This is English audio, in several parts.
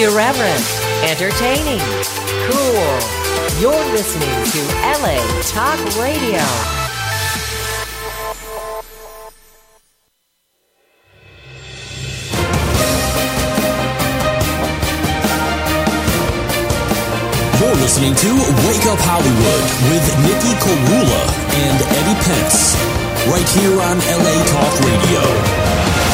Irreverent, entertaining, cool. You're listening to LA Talk Radio. You're listening to Wake Up Hollywood with Nikki Karula and Eddie Pence, right here on LA Talk Radio.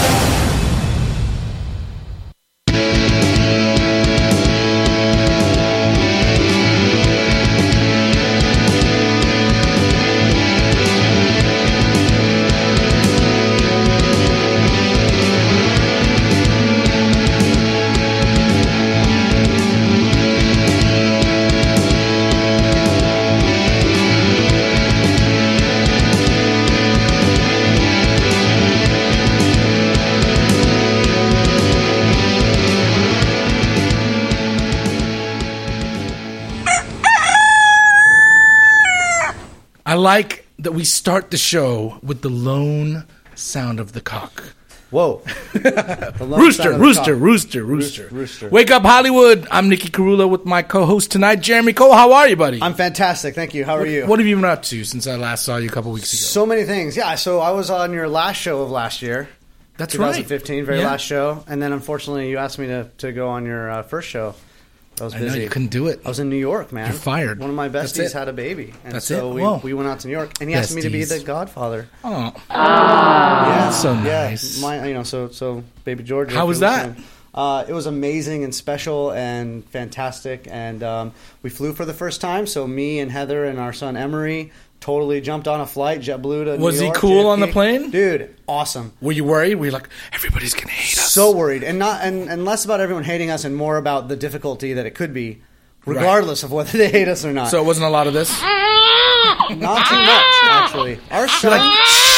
I like that we start the show with the lone sound of the cock. Whoa. Rooster. Wake Up Hollywood. I'm Nikki Karula with my co-host tonight, Jeremy Cole. How are you, buddy? I'm fantastic. Thank you. How are you? What have you been up to since I last saw you a couple weeks ago? So many things. Yeah, so I was on your last show of last year. That's 2015, right. very last show. And then, unfortunately, you asked me to go on your first show. I was busy. I know you couldn't do it. I was in New York, man. You're fired. One of my besties had a baby. And That's so it? we went out to New York. And he asked me to be the godfather. Oh. Yeah. That's so nice. Yeah, so baby George. How was that? It was amazing and special and fantastic. And we flew for the first time. So me and Heather and our son Emery totally jumped on a flight, JetBlue to New York. Was he cool JFK. on the plane? Dude, awesome. Were you worried? Were you like, everybody's going to hate us? So worried. And less about everyone hating us and more about the difficulty that it could be, regardless of whether they hate us or not. So it wasn't a lot of this? Not too much, actually. Our son...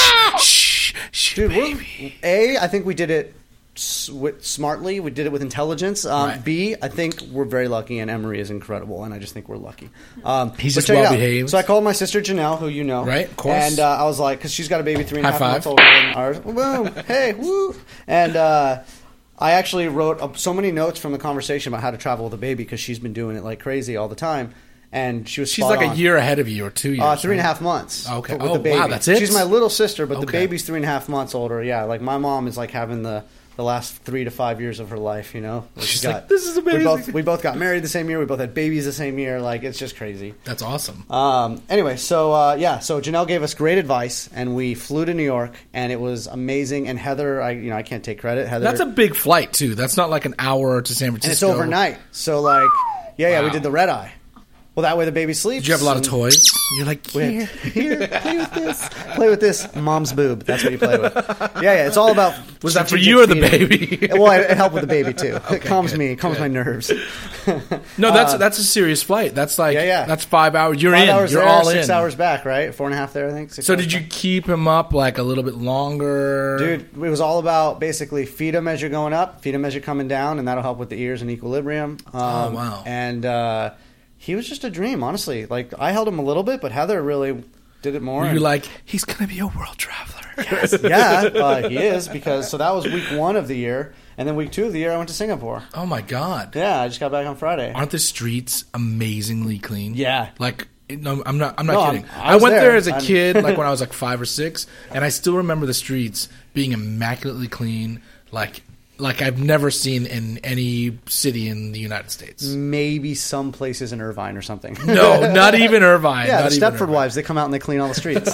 Shh, dude, baby. I think we did it smartly. We did it with intelligence. Right. B, I think we're very lucky, and Emery is incredible, and I just think we're lucky. He's just well behaved. So I called my sister Janelle, who you know, right? Of course. And I was like, because she's got a baby 3.5 months five. older than ours. Boom! Hey, woo! And I actually wrote so many notes from the conversation about how to travel with a baby because she's been doing it like crazy all the time. And she's like on. a year ahead of you or 2 years. 3.5 months. Okay. With the baby. Wow, that's it? She's my little sister, but the Okay. baby's 3.5 months older. Yeah, like my mom is like having the last 3 to 5 years of her life, you know? She's like, this is amazing. We both got married the same year. We both had babies the same year. Like, it's just crazy. That's awesome. Anyway, so Janelle gave us great advice, and we flew to New York, and it was amazing. And Heather, I can't take credit. Heather, that's a big flight, too. That's not like an hour to San Francisco. and it's overnight. So, like, Wow. we did the red eye. Well, that way the baby sleeps. Did you have a lot of toys? You're like, here, play with this. Play with this. Mom's boob. That's what you play with. Yeah, it's all about. Was that for you or the feeding. baby? Well, it helped with the baby too. Okay, it calms good, me. It calms my nerves. No, that's a serious flight. That's like that's 5 hours. You're 5 in. hours You're there, all 6 in. hours back, right? 4.5 there, I think. So did you keep him up like a little bit longer? Dude, it was all about basically feed him as you're going up, feed him as you're coming down, and that'll help with the ears and equilibrium. Oh, wow. And he was just a dream, honestly. Like, I held him a little bit, but Heather really did it more. Were you like, he's going to be a world traveler? Yes. Yeah, he is, because so that was week 1 of the year. And then week 2 of the year, I went to Singapore. Oh, my God. Yeah, I just got back on Friday. Aren't the streets amazingly clean? Yeah. Like, no, I'm not kidding. I went there as a I'm- kid, like when I was like 5 or 6, and I still remember the streets being immaculately clean, like I've never seen in any city in the United States. Maybe some places in Irvine or something. No, not even Irvine. Yeah, not the even Stepford Irvine. wives, they come out and they clean all the streets.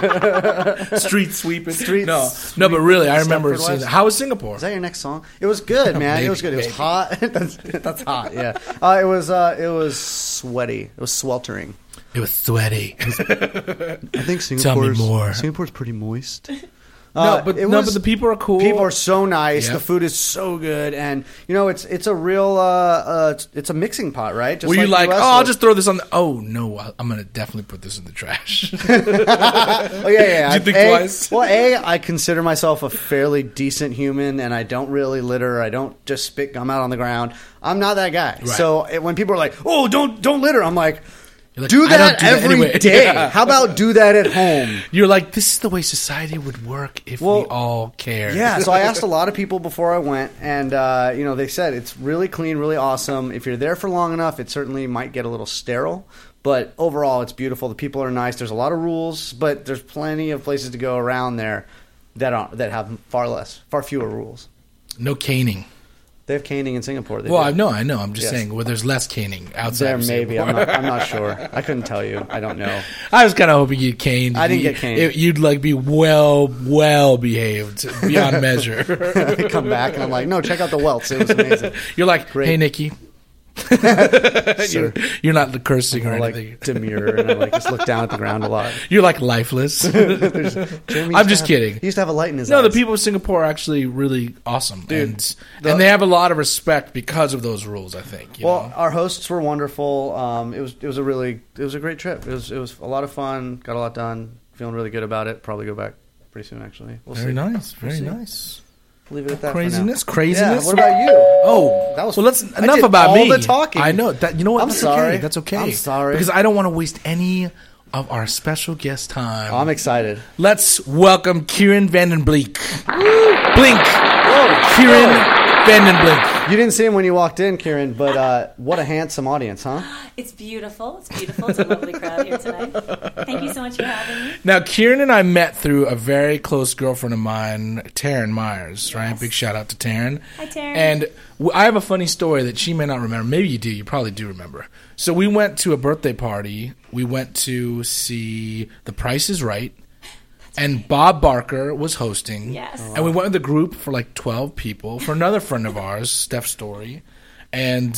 Street sweeping. Streets No, but really, I remember Stepford seeing wives. that. How was Singapore? Is that your next song? It was good, man. Maybe, It was good. It was maybe. hot. That's hot, yeah. It was sweaty. It was sweltering. It was sweaty. I think Tell me more. Singapore is pretty moist. But the people are cool. People are so nice. Yeah. The food is so good, and you know it's a real it's a mixing pot, right? Just Were you like, US, I'll just throw this on the... Oh, no, I'm going to definitely put this in the trash. Oh yeah. Did you think twice? Well, I consider myself a fairly decent human, and I don't really litter. I don't just spit gum out on the ground. I'm not that guy. Right. So when people are like, "Oh, don't litter," I'm like, You're like, Do "I don't that do that every anyway." day. Yeah. How about do that at home? You're like, this is the way society would work if we all cared. Yeah, so I asked a lot of people before I went, and they said it's really clean, really awesome. If you're there for long enough, it certainly might get a little sterile, but overall, it's beautiful. The people are nice. There's a lot of rules, but there's plenty of places to go around there that have far fewer rules. No caning. They have caning in Singapore. I know. I'm just saying, well, there's less caning outside There of maybe. Singapore. I'm not sure. I couldn't tell you. I don't know. I was kind of hoping you'd caned. I didn't get caned. You'd like be well behaved beyond measure. I come back and I'm like, no, check out the welts. It was amazing. You're like, Great. hey, Nikki. you're not the cursing or Like anything. demure, and I like just look down at the ground a lot. You're like lifeless. I'm just kidding. He used to have a light in his No, eyes. the people of Singapore are actually really awesome, and they have a lot of respect because of those rules. I think. You know? Our hosts were wonderful. It was a great trip. It was a lot of fun. Got a lot done. Feeling really good about it. Probably go back pretty soon. Actually, we'll Very see. nice. We'll Very see. nice. Leave it at that. Craziness. For now. Craziness. Yeah, what about you? Oh, That was- well. Let's I enough did about all me. the talking. I know that. You know what? I'm That's sorry. Okay. That's okay. I'm sorry. Because I don't want to waste any of our special guest time. I'm excited. Let's welcome Kieran Vanden Bleek. Blink. Kieran Vanden Bleek. You didn't see him when you walked in, Kieran, but what a handsome audience, huh? It's beautiful. It's beautiful. It's a lovely crowd here tonight. Thank you so much for having me. Now, Kieran and I met through a very close girlfriend of mine, Taryn Myers, right? Yes. Big shout out to Taryn. Hi, Taryn. And I have a funny story that she may not remember. Maybe you do. You probably do remember. So we went to a birthday party. We went to see The Price is Right. And Bob Barker was hosting. Yes. And we went with a group for like 12 people for another friend of ours, Steph Story. And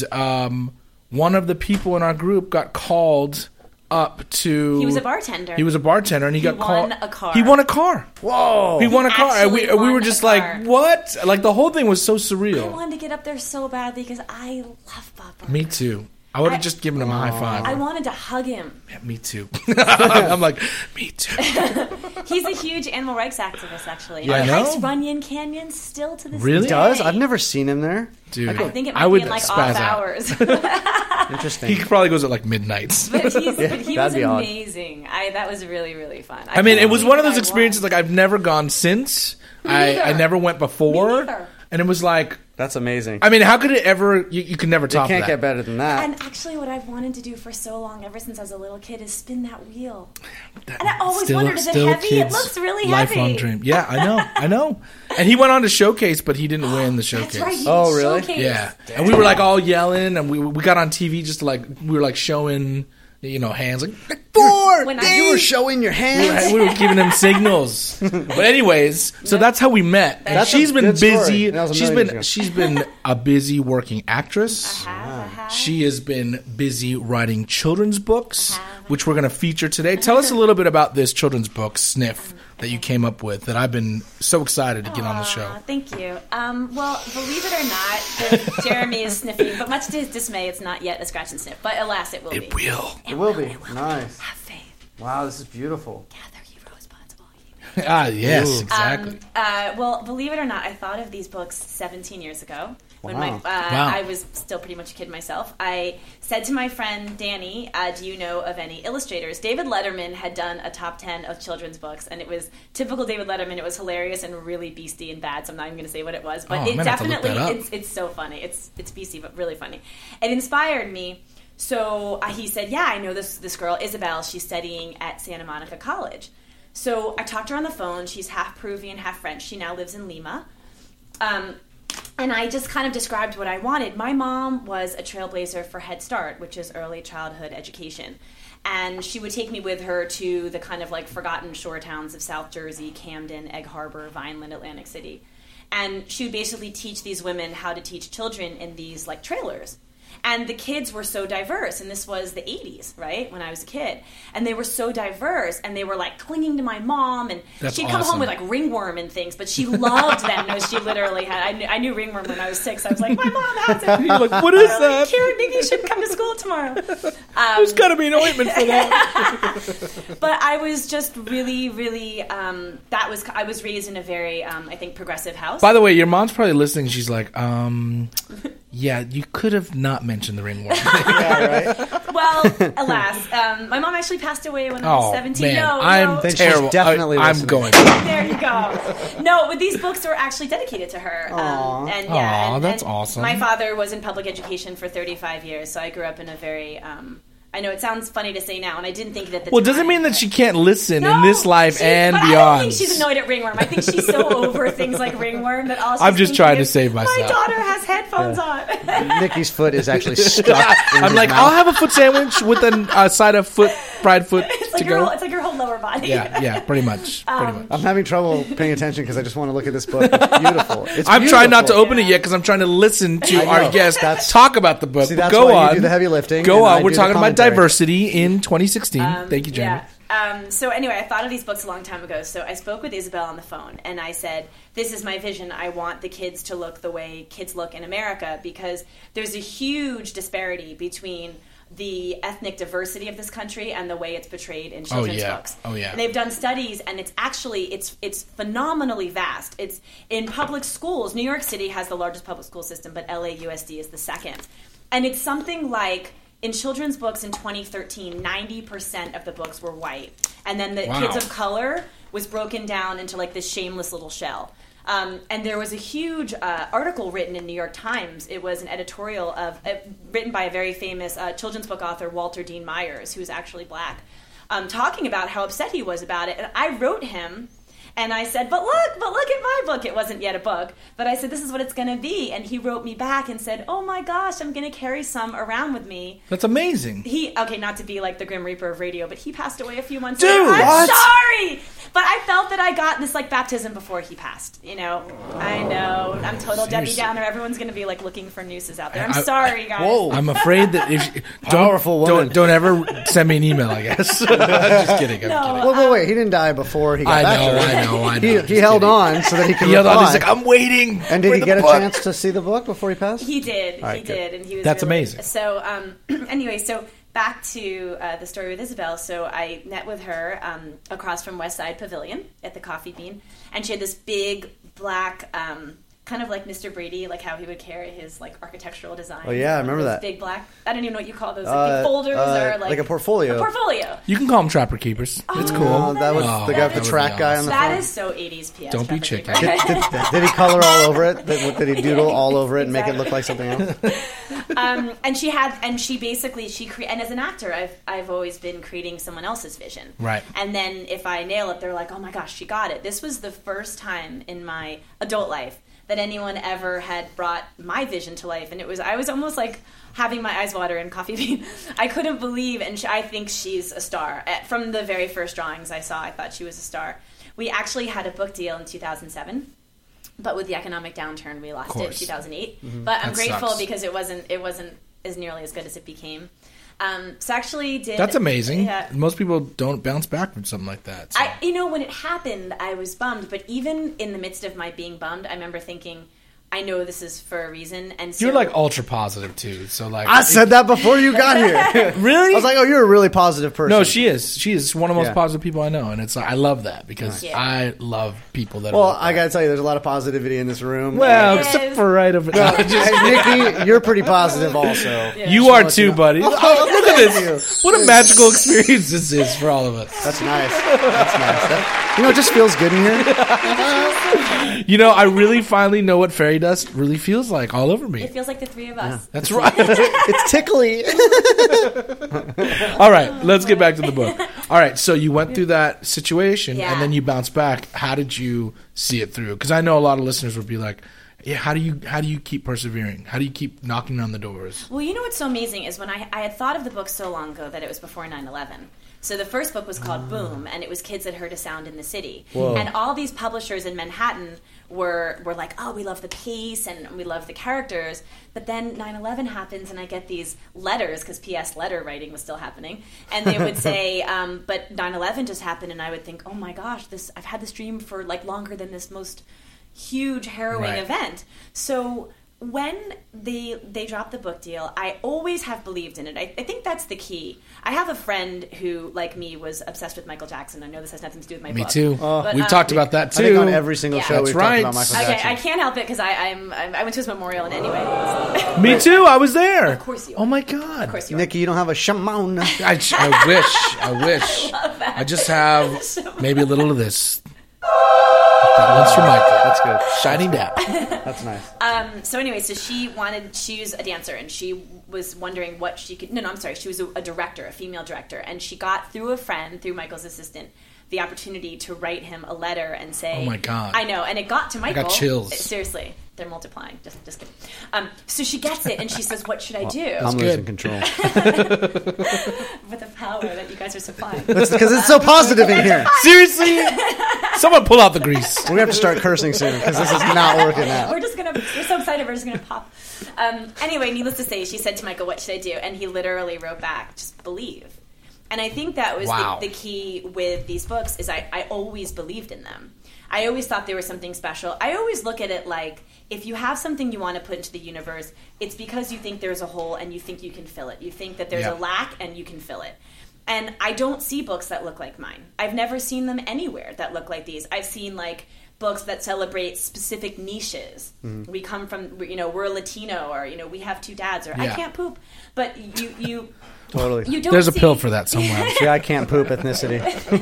one of the people in our group got called up to... He was a bartender. He was a bartender, and he got called... won a car. He won a car. Whoa! He won a car. And actually we won were a just car. like, what? Like, the whole thing was so I surreal. wanted to get up there so badly because I love Bob Barker. Me too. I would have I- just given him a high five. I wanted to hug him. Yeah, me too. I'm like, me too. He's a huge animal rights activist, actually. I He know. hikes Runyon Canyon still to this Really? day. Does? I've never seen him there. Dude, I think it I might would be in like spaz off out. hours. Interesting. He probably goes at like midnights. But he was that'd be odd. amazing. That was really, really fun. I mean, it was can't one of believe those I experiences won. like I've never gone since. I neither. never went before. Me neither. And it was like, That's amazing. I mean, how could it ever, you can never It top can't that. get better than that. And actually, what I've wanted to do for so long, ever since I was a little kid, is spin that wheel. And I always wondered, is it heavy? It looks really lifelong heavy. dream. Yeah, I know. And he went on to showcase, but he didn't win the showcase. That's right. Oh, really? Showcase. Yeah, and we were like all yelling, and we got on TV just to like we were like showing hands like 4. When you were showing your hands. We were giving him signals. But anyways, so that's how we met. And That's she's a been good story. busy. That was a million years ago. She's been a busy working actress. I have. She has been busy writing children's books, which we're going to feature today. Tell Uh-huh. us a little bit about this children's book, Sniff, that you came up with, that I've been so excited to get on the show. Aw, thank you. Well, believe it or not, Jeremy is sniffing, but much to his dismay, it's not yet a scratch and sniff. But alas, it will be. It will. It will be. Nice. Have faith. Wow, this is beautiful. Gather ye rosebuds while ye Yes, Ooh. exactly. Well, believe it or not, I thought of these books 17 years ago when Wow. I was still pretty much a kid myself. I said to my friend Danny, do you know of any illustrators? David Letterman had done a top 10 of children's books, and it was typical David Letterman. It was hilarious and really beastie and bad, so I'm not even going to say what it was. But Oh, I'm it gonna have to look definitely, that up. it's so funny. It's beastie, but really funny. It inspired me. So he said, yeah, I know this girl, Isabel. She's studying at Santa Monica College. So I talked to her on the phone. She's half Peruvian, half French. She now lives in Lima. And I just kind of described what I wanted. My mom was a trailblazer for Head Start, which is early childhood education. And she would take me with her to the kind of like forgotten shore towns of South Jersey, Camden, Egg Harbor, Vineland, Atlantic City. And she would basically teach these women how to teach children in these like trailers. And the kids were so diverse, and this was the 80s, right, when I was a kid. And they were so diverse, and they were, like, clinging to my mom, and That's she'd come awesome. home with, like, ringworm and things, but she loved them. No, she literally had, I knew ringworm when I was 6. I was like, my mom has it. You're like, what is Like, that? Karen, maybe you should come to school tomorrow. There's got to be an ointment for that. But I was just really, really, I was raised in a very, I think, progressive house. By the way, your mom's probably listening. She's like, yeah, you could have not mentioned the ringworm. Yeah, right. Well, alas, my mom actually passed away when I was 17. Man, No, I'm no. Then she's terrible. definitely I'm listening. going. There you go. No, but these books were actually dedicated to her. Aw. And Aw, and, that's and awesome. My father was in public education for 35 years, so I grew up in a very. I know it sounds funny to say now, and I didn't think that. Well, doesn't mean that she can't listen No, in this life and but beyond. I don't think she's annoyed at Ringworm. I think she's so over things like Ringworm that all she's I'm just thinking trying to is, save myself. My daughter has headphones on. Nikki's foot is actually stuck. in I'm his like, mouth. I'll have a foot sandwich with a side of fried foot It's to like, your go. whole, it's like your whole lower body. Yeah, pretty much. Pretty much. I'm having trouble paying attention because I just want to look at this book. It's beautiful. It's I'm trying not to beautiful. open it yet because I'm trying to listen to I know. our guest That's- talk about the book. See, But that's go why you on. do the heavy lifting, Go and I on. We're do the talking about commentary. diversity in 2016. Thank you, Jeremy. Yeah. So anyway, I thought of these books a long time ago. So I spoke with Isabel on the phone, and I said, "This is my vision. I want the kids to look the way kids look in America because there's a huge disparity between the ethnic diversity of this country and the way it's portrayed in children's yeah. books. Oh, yeah. And they've done studies, and it's actually it's phenomenally vast. It's in public schools. New York City has the largest public school system, but LAUSD is the second. And it's something like in children's books in 2013, 90% of the books were white, and then the Wow. kids of color was broken down into like this shameless little shell. And there was a huge article written in New York Times. It was an editorial written by a very famous children's book author, Walter Dean Myers, who's actually black, talking about how upset he was about it. And I wrote him, and I said, but look at my book. It wasn't yet a book, but I said, this is what it's going to be. And he wrote me back and said, oh my gosh, I'm going to carry some around with me. That's amazing. Okay, not to be like the Grim Reaper of radio, but he passed away a few months Dude, later. I'm what? sorry! But I felt that I got this like baptism before he passed. You know, I know. I'm total Debbie Seriously. Downer. Everyone's going to be like looking for nooses out there. I'm I- sorry, guys. Whoa. I'm afraid that if Powerful woman. don't ever send me an email. I guess. Just kidding. I'm No. kidding. Well, wait. He didn't die before he got I back know, there. I know. He Just held kidding. on so that he could He held on. reply. He's like, I'm waiting. And did for he the get a book. chance to see the book before he passed? He did. All right, He good. did, and he was. That's really, amazing. So, anyway, so back to the story with Isabel. So I met with her across from West Side Pavilion at the Coffee Bean, and she had this big black, kind of like Mr. Brady, like how he would carry his like architectural design. Oh, yeah, I remember Those that. Big black. I don't even know what you call those. Like big folders or like a portfolio. A portfolio. You can call them Trapper Keepers. It's cool. Oh, that was Oh, the guy with that the would track be guy on the That front. is so 80s PS. Don't be Trapper chicken. Keeper. Did he color all over it? Did he doodle all over it and make it look like something else? And she basically and as an actor, I've always been creating someone else's vision. Right. And then if I nail it, they're like, oh my gosh, she got it. This was the first time in my adult life that anyone ever had brought my vision to life, and I was almost like having my eyes water in Coffee Bean. I couldn't believe, and I think she's a star. From the very first drawings I saw, I thought she was a star. We actually had a book deal in 2007. But with the economic downturn, we lost it in 2008. But I'm That grateful sucks. because it wasn't as nearly as good as it became. So actually did. That's amazing. Yeah. Most people don't bounce back from something like that. So. When it happened, I was bummed. But even in the midst of my being bummed, I remember thinking, I know this is for a reason. And so, You're like ultra positive too. So like I said that before you got here. really? I was like, oh, you're a really positive person. no, she is. She is one of the most Yeah. positive people I know, and it's like I love that because Yeah. I love people that. Well, are like I that. got to tell you, there's a lot of positivity in this room. Well, Yes. except for right over. Hey, Nikki, you're pretty positive also. You are Just too, want you to know. buddy. Oh, look at this! What a magical experience this is for all of us. That's nice. That's nice. It just feels good in here. You know, I really finally know what fairy dust really feels like all over me. it feels like the three of us. That's right. It's tickly. All right, let's get back to the book. All right, so you went through that situation Yeah. and then you bounced back. How did you see it through? Because I know a lot of listeners would be like, "Yeah, how do you keep persevering? How do you keep knocking on the doors?" Well, you know what's so amazing is when I had thought of the book so long ago that it was before 9/11. So the first book was called Boom, and it was kids that heard a sound in the city. Whoa. And all these publishers in Manhattan were like, oh, we love the pace and we love the characters. But then 9/11 happens, and I get these letters, because P.S. letter writing was still happening. And they would say, but 9/11 just happened, and I would think, oh my gosh, I've had this dream for like longer than this most huge, harrowing Right. event. So when they dropped the book deal, I always have believed in it. I think that's the key. I have a friend who, like me, was obsessed with Michael Jackson. I know this has nothing to do with my book. Me too. But, We've talked about that too. I think on every single show That's we've right. talked about Michael Okay, Jackson. I can't help it because I went to his memorial, and anyway. Me too. I was there. Of course you are. Oh my god. Of course you are. Nikki, you don't have a Shimon. I wish. I just have maybe a little of this. That one's for Michael. That's good. Shining down. That's nice. So anyway, so she was a dancer, and she was wondering what she could. No, I'm sorry. She was a director, a female director, and she got through a friend, through Michael's assistant, the opportunity to write him a letter and say, Oh my God. I know, and it got to Michael. I got chills. Seriously, they're multiplying. Just kidding. So she gets it, and she says, "What should I do?" I'm good. losing control. With the power that you guys are supplying. Because it's so positive in here. Seriously? Someone pull out the grease. We're going to have to start cursing soon because this is not working out. We're so excited, we're just gonna pop. Anyway, needless to say, she said to Michael, "What should I do?" And he literally wrote back, "Just believe." And I think that was Wow. the key with these books is I always believed in them. I always thought they were something special. I always look at it like, if you have something you want to put into the universe, it's because you think there's a hole and you think you can fill it. You think that there's Yeah. a lack and you can fill it. And I don't see books that look like mine. I've never seen them anywhere that look like these. I've seen like books that celebrate specific niches. We come from, we're Latino, or we have two dads, or I Yeah. can't poop. But you Totally. you don't. There's a see- pill for that somewhere. Yeah, I can't poop ethnicity.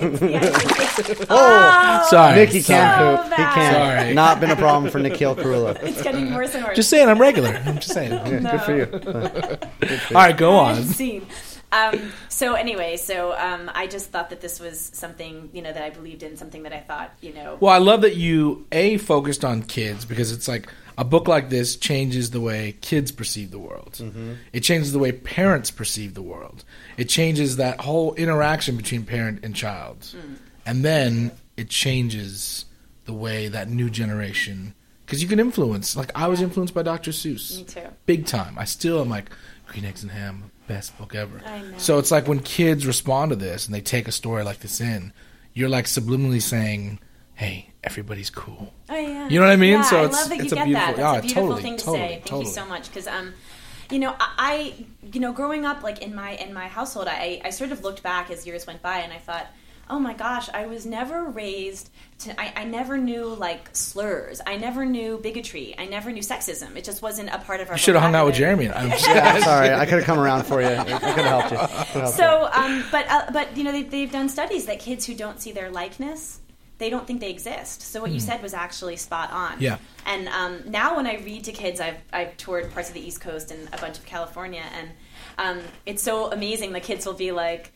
Sorry. Nikki Sorry. can't So poop. He bad. can't. Sorry. Not been a problem for Nikhil Karula. It's getting worse and worse. Just saying, I'm regular. I'm just saying. Yeah, good for you. All right, go on. Scene. So anyway, I just thought that this was something, that I believed in, something that I thought, Well, I love that you focused on kids, because it's like a book like this changes the way kids perceive the world. It changes the way parents perceive the world. It changes that whole interaction between parent and child. And then it changes the way that new generation, because you can influence. Like, I was influenced by Dr. Seuss. Me too. Big time. I still am like, Green Eggs and Ham, best book ever. I know. So it's like when kids respond to this and they take a story like this in, you're like subliminally saying, hey, everybody's cool. Oh yeah. You know what I mean? Yeah, So I it's- love that you it's a get beautiful- that. That's yeah, a beautiful totally, thing to totally, say. Thank totally. you so much, because I growing up like in my household, I sort of looked back as years went by, and I thought, oh my gosh, I was never raised to. I never knew like slurs. I never knew bigotry. I never knew sexism. It just wasn't a part of our. You should have hung out with vocabulary. Jeremy. I'm Yeah, sorry. I could have come around for you. I could have helped you. So, but they've done studies that kids who don't see their likeness, they don't think they exist. So what you said was actually spot on. Yeah. And now when I read to kids, I've toured parts of the East Coast and a bunch of California, and it's so amazing. The kids will be like,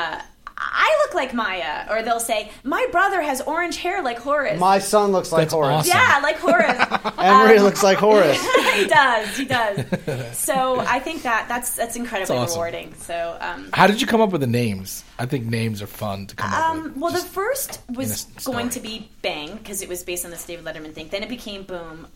I look like Maya, or they'll say, my brother has orange hair like Horace. My son looks like That's Horace. awesome. Yeah, like Horace. Emery looks like Horace. He does. So I think that's incredibly That's awesome. rewarding. So How did you come up with the names? I think names are fun to come up with. well, the Just first was in a story. going to be Bang, because it was based on this David Letterman thing. Then it became Boom.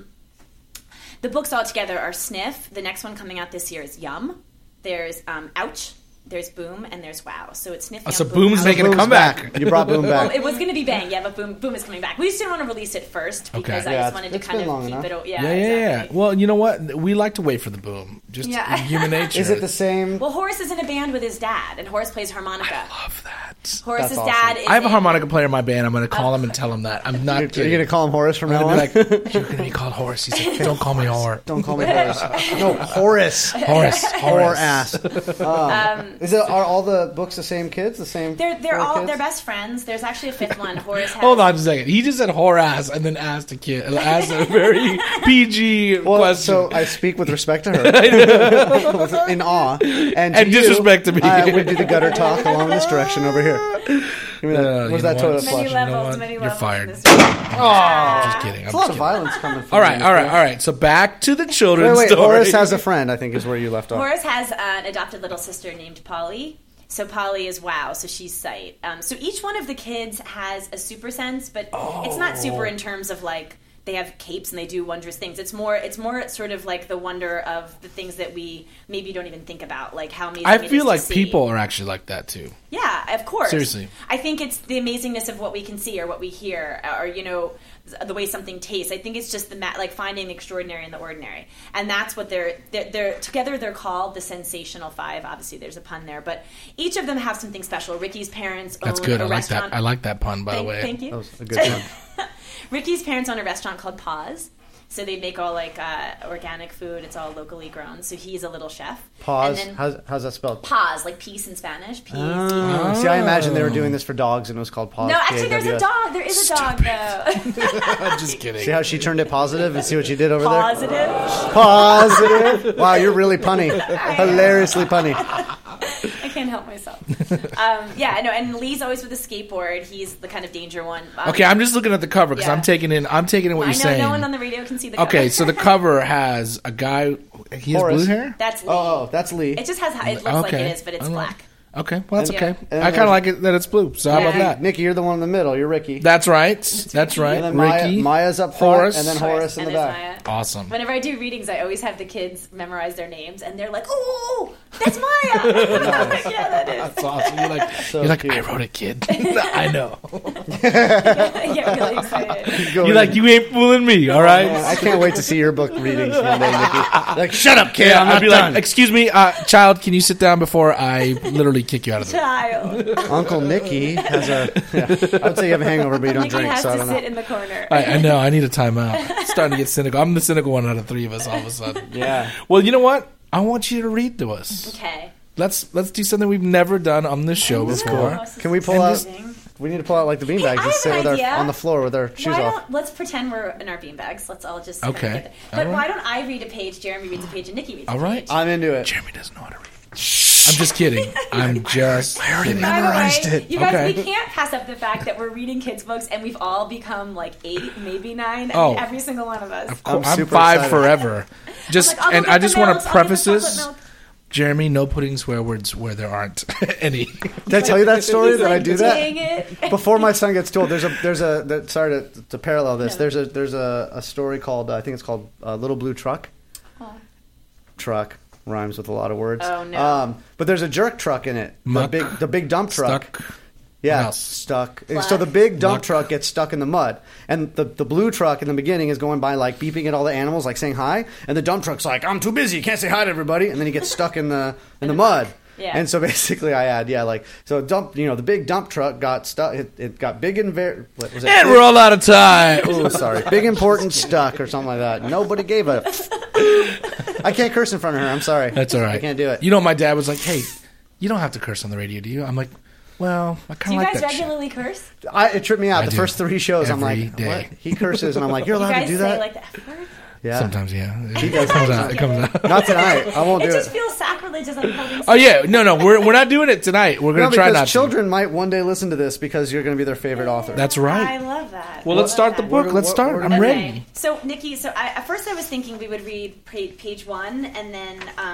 The books all together are Sniff. The next one coming out this year is Yum. There's Ouch. There's Boom, and there's Wow. So it's Sniff. Yum, so Boom, Boom's Ouch. making a Boom's comeback. back. You brought Boom Well, back. it was going to be Bang, yeah, but Boom is coming back. We just didn't want to release it first because Okay. I Yeah, just wanted to it's kind been long of keep enough. it. Yeah. Exactly. Well, you know what? We like to wait for the boom. Just Yeah. in human nature. Is it the same? Well, Horace is in a band with his dad, and Horace plays harmonica. Love that. Horace's That's awesome. dad is I have a in- harmonica player in my band. I'm going to call him and tell him that. I'm not You're kidding. going to call him Horace from I'm now on? going to be like, you're going to be called Horace. He's like, don't call me Horace. Don't call me Horace. No, Horace. Horace. Or ass. Are all the books the same kids? The same? They're four all kids? they're best friends. There's actually a fifth one. Horace has Hold on just a second. He just said Horace and then asked a very PG Well, question. so I speak with respect to her, in awe, and And disrespect to me. I would do the gutter talk along this direction over here. Give me that. No, Where's you that know toilet what? flush? many You know levels, what? many You're levels. fired. in this- Just kidding. I'm There's just a lot of kidding. violence coming from All right, you. all right. So back to the children's Wait, story. Horace has a friend, I think is where you left off. Horace has an adopted little sister named Polly. So Polly is Wow, so she's Sight. So each one of the kids has a super sense, but it's not super in terms of like they have capes and they do wondrous things. It's more sort of like the wonder of the things that we maybe don't even think about, like how amazing I it is feel to like see. people are actually like that too. Yeah, of course. Seriously. I think it's the amazingness of what we can see or what we hear or, the way something tastes. I think it's just like finding the extraordinary in the ordinary. And that's what they're together they're called the Sensational Five. Obviously there's a pun there, but each of them have something special. Ricky's parents own That's good. a I like restaurant. that. I like that pun, by the way. Thank you. That was a good one. Ricky's parents own a restaurant called Paws. So they make all like organic food. It's all locally grown. So he's a little chef. Pause. And then How's that spelled? Paz, like peace in Spanish. Peace. See, I imagine they were doing this for dogs and it was called Pause. No, actually, there's a PAWS. dog. There is a dog, though. I'm just kidding. See how she turned it positive and see what she did over Positive. there? Positive. Wow, you're really punny. Hilariously punny. I can't help myself. Yeah, no, and Lee's always with a skateboard. He's the kind of danger one. Okay, I'm just looking at the cover because Yeah. I'm taking in what I you're know saying. no one on the radio can see the cover. Okay, so the cover has a guy. He has Horace. blue hair. That's Lee. Oh, that's Lee. It just has. It looks like it is, but it's All right. black. Okay, well that's And- okay. and I kind of like it that it's blue. So how about Yeah. that? Nikki, you're the one in the middle. You're Ricky. That's right. That's right. And then Ricky, Maya's up front, Horace. and then Horace in and the there's back. Maya. Awesome. Whenever I do readings, I always have the kids memorize their names, and they're like, "Oh, that's Maya." I'm like, yeah, that is. That's awesome. You're like, cute. I wrote it, kid. I know. I get really excited. Go You're in. like, you ain't fooling me. All right. Man, I can't wait to see your book readings one day, Nikki. Like, shut up, kid. Yeah, I'm I'd not be done. like, excuse me, child, can you sit down before I literally kick you out of the room? Child. Uncle Nicky has a. Yeah, I would say you have a hangover, but you don't Nikki drink, has so I to don't sit know. in the corner. I know. I need a timeout. It's starting to get cynical. I'm the cynical one out of three of us all of a sudden. Yeah. Well, you know what? I want you to read to us. Okay. Let's do something we've never done on this show before. Oh, this Can we is pull out? amazing. We need to pull out like the beanbags I and have sit an with idea. on the floor with our shoes Why off. don't let's pretend we're in our beanbags. Let's all just Okay. Kind of get there. But All why right. don't I read a page? Jeremy reads a page, and Nikki reads All a right. page. I'm into it. Jeremy doesn't know how to read. I'm just kidding. I'm just kidding. By the memorized way, it. you guys, Okay. we can't pass up the fact that we're reading kids' books, and we've all become like 8, maybe 9. I mean, Oh. every single one of us. I'm super 5 excited. forever. Just Like, I'll go and get I the just want milk, to I'll get the preface chocolate this. milk. Jeremy, no putting swear words where there aren't any. Did I tell you that story? He's Did I like, do that? Dang it. Before my son gets told, sorry to parallel this. No. There's a story called I think it's called Little Blue Truck. Oh. Truck rhymes with a lot of words. Oh, no. But there's a jerk truck in it. Muck. The big dump truck. Stuck. Yeah, What else? stuck. Black. So the big dump Muck. truck gets stuck in the mud, and the blue truck in the beginning is going by like beeping at all the animals, like saying hi, and the dump truck's like, "I'm too busy, can't say hi to everybody," and then he gets stuck in the mud. Yeah. And so basically, I add, the big dump truck got stuck. It got big and very. What was it? And we're all out of time. Oh, sorry. Big important stuck or something like that. Nobody gave a. I can't curse in front of her. I'm sorry. That's all right. I can't do it. You know, my dad was like, "Hey, you don't have to curse on the radio, do you?" I'm like, "Well, I Do kind you of like guys that." shit." regularly curse? It tripped me out. I The do. first 3 shows, I'm Every like, day. what? He curses, and I'm like, you're You allowed guys to do say that? like the F word? Yeah. Sometimes, yeah. He does It comes sometimes. out. It comes out. Not tonight. I won't It do just it. feels sacrilegious. I'm holding. Oh yeah, no, we're not doing it tonight. We're No, gonna try because not children might one day listen to this because you're going to be their favorite author. to. That's I right. love that. Well, I let's love start the that. book. What- Let's what- start. what- I'm Okay. ready. So, Nikki, at first I was thinking we would read page 1, and then,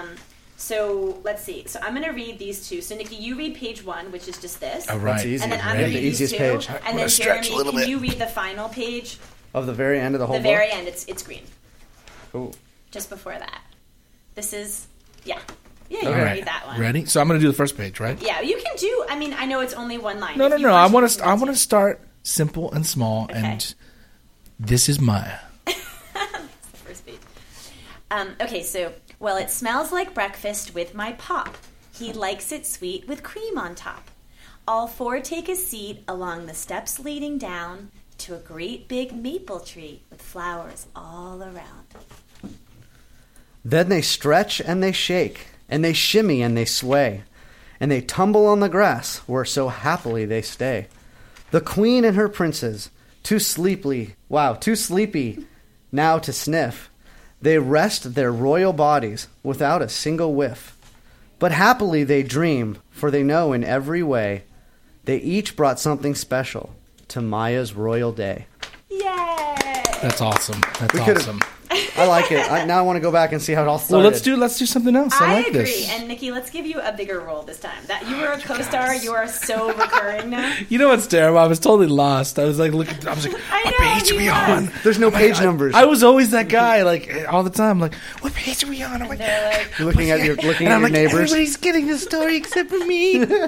so let's see. So I'm going to read these 2. So, Nikki, you read page 1, which is just this. All right. That's easy. And then I'm Ready. going to The read easiest these 2. page. And gonna then, stretch a Jeremy, little can bit. you read the final page? Of the very end of the whole The book? very end. It's green. Ooh. Just before that. This is, yeah. Yeah, you All can right. read that one. Ready? So I'm gonna do the first page, right? Yeah, you can do, I mean, I know it's only one line. No. If you I want want to- to. I want to start simple and small, Okay. and this is Maya. The first page. Okay, so, well, it smells like breakfast with my pop. He likes it sweet with cream on top. All 4 take a seat along the steps leading down to a great big maple tree with flowers all around. Then they stretch and they shake, and they shimmy and they sway, and they tumble on the grass where so happily they stay. The queen and her princes, too sleepy now to sniff, they rest their royal bodies without a single whiff. But happily they dream, for they know in every way they each brought something special to Maya's royal day. Yay! That's awesome. That's We could've- awesome. I like it. Now I want to go back and see how it all started. Well, let's do something else. I like agree. this. And Nikki, let's give you a bigger role this time. That you were a co-star. You are so recurring now. You know what's terrible? I was totally lost. I was like, looking. I was like, I what know, page are we you on? was. There's no page numbers. I was always that guy, like all the time. Like, what page are we on? I'm like, They're like, You're looking at your and I'm like, neighbors. everybody's getting the story except for me. Nikki,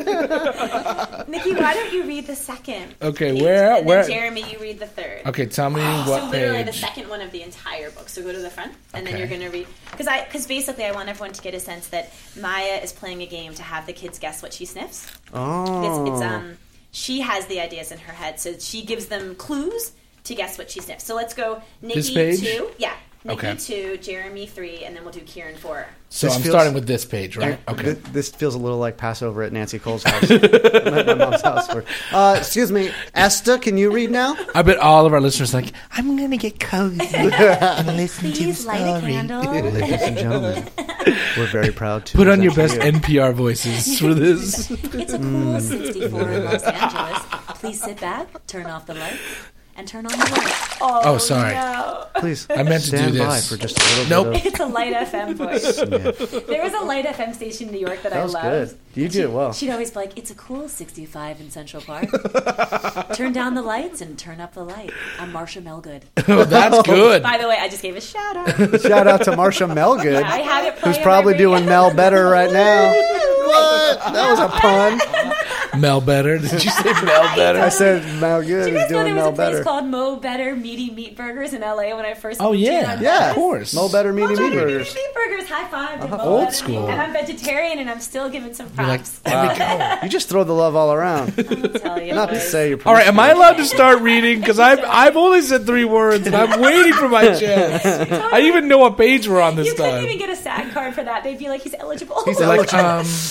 why don't you read the second? Okay, page, where- And where- then Jeremy, you read the third. Okay, tell me So what literally the page. second one of the entire book. So go to the front, and then Okay. you're going to read because basically I want everyone to get a sense that Maya is playing a game to have the kids guess what she sniffs. Oh. She has the ideas in her head, so she gives them clues to guess what she sniffs. So let's go Nikki This page? 2, yeah, Nikki Okay. 2, Jeremy 3, and then we'll do Kieran 4. So This I'm feels- starting with this page, right? Okay. This feels a little like Passover at Nancy Cole's house. my mom's house. Excuse me, Esther, can you read now? I bet all of our listeners are like, I'm going to get cozy and listen to the Please light a story. candle. Ladies and gentlemen, we're very proud to Put on your present best to you. NPR voices for this. It's a cool 64 in Los Angeles. Please sit back, turn off the lights, and turn on the lights. Oh, sorry. No. Please, I meant to do stand by this. for just a little Nope. bit It's a Light FM voice. There was a Light FM station in New York that I was loved. good. You did it well. She'd always be like, "It's a cool 65 in Central Park. Turn down the lights and turn up the light." I'm Marsha Melgood. Oh, that's good. By the way, I just gave a shout out. Shout out to Marsha Melgood, I had it play who's on probably my radio. doing Mel better right now. What? That was a pun. Mel Better. Did you say Mel Better? I said Mel Good Do you is guys know doing there was Mel a place better. called Mo Better Meaty Meat Burgers in LA when I first Oh, moved here yeah. on Yeah, Venice? Of course. Mo Better Mo Meaty Better Meat Burgers. Meat Burgers. High five. to Mo Old Better school. Meat. And I'm vegetarian and I'm still giving some You're like, props. there we go. You just throw the love all around. I'll tell you, Not to boys. say you're. All right, am I allowed to start reading? Because I've only said 3 words, and I'm waiting for my chance. I didn't even know what page we're on this You couldn't time. even get a SAG card for that. They'd be like, he's eligible. He's They're like,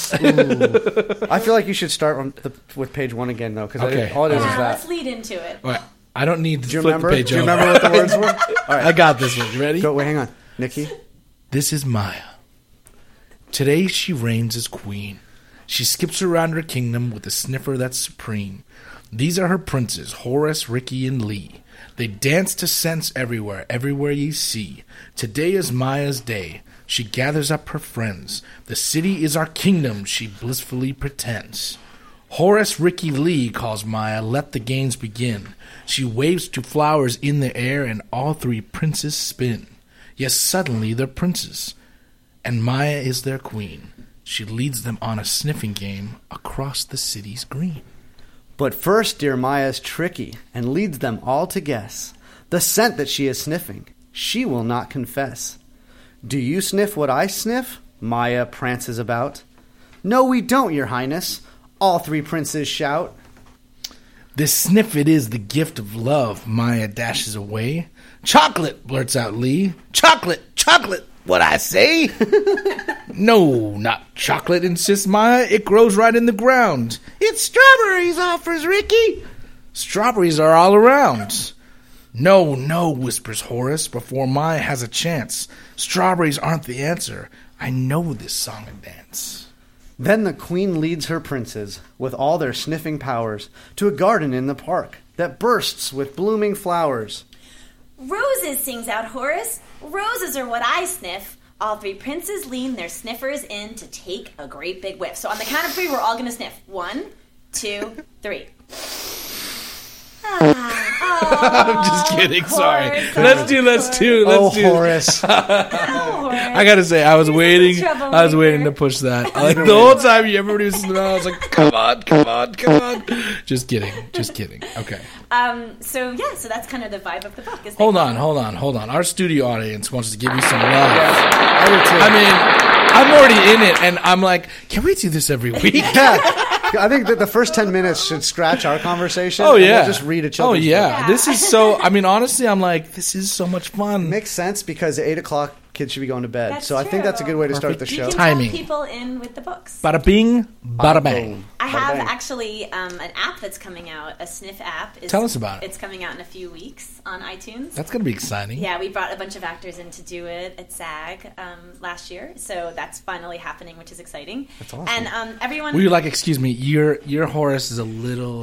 I feel like you should start with page 1 again, though, because Okay. all it is Yeah, let's that. lead into it. all right, I don't need to Do you flip remember? the page Do you over. remember what the words were? All right, I got this one. You ready? Go. Wait, hang on, Nikki. This is Maya. Today she reigns as queen. She skips around her kingdom with a sniffer that's supreme. These are her princes, Horace, Ricky, and Lee. They dance to scents everywhere, everywhere ye see. Today is Maya's day. She gathers up her friends. The city is our kingdom, she blissfully pretends. Horace, Ricky, Lee, calls Maya, let the games begin. She waves 2 flowers in the air, and all 3 princes spin. Yes, suddenly they're princes, and Maya is their queen. She leads them on a sniffing game across the city's green. But first, dear Maya's tricky and leads them all to guess the scent that she is sniffing. She will not confess. Do you sniff what I sniff? Maya prances about. No, we don't, your highness. All 3 princes shout. This sniff it is the gift of love, Maya dashes away. Chocolate, blurts out Lee. Chocolate, chocolate, what I say? No, not chocolate, insists Maya. It grows right in the ground. It's strawberries, offers Ricky. Strawberries are all around. No, no, whispers Horace before Maya has a chance. Strawberries aren't the answer. I know this song and dance. Then the queen leads her princes, with all their sniffing powers, to a garden in the park that bursts with blooming flowers. Roses, sings out Horace. Roses are what I sniff. All 3 princes lean their sniffers in to take a great big whiff. So on the count of 3, we're all going to sniff. 1, 2, 3. I'm just kidding, sorry. Horace. Let's do. Horace. I gotta say, I was waiting to push that. Like the whole time, everybody was smiling. I was like, "Come on!" Just kidding. Okay. So that's kind of the vibe of the book. Hold on. Our studio audience wants to give you some love. I do too. I mean, I'm already in it, and I'm like, can we do this every week? Yeah. I think that the first 10 minutes should scratch our conversation. Oh and yeah. we'll just read a children's book. This is so. I mean, honestly, I'm like, this is so much fun. Makes sense because at 8 o'clock, kids should be going to bed. That's so I think that's a true. good way to start the Perfect show. You can Timing. pull people in with the books. Bada bing, bada bang. Boom. I Bada have bang. actually an app that's coming out, a sniff app. Tell us about it. It's coming out in a few weeks on iTunes. That's going to be exciting. Yeah, we brought a bunch of actors in to do it at SAG last year, so that's finally happening, which is exciting. That's awesome. And everyone, We were like, excuse me, your Horace is a little.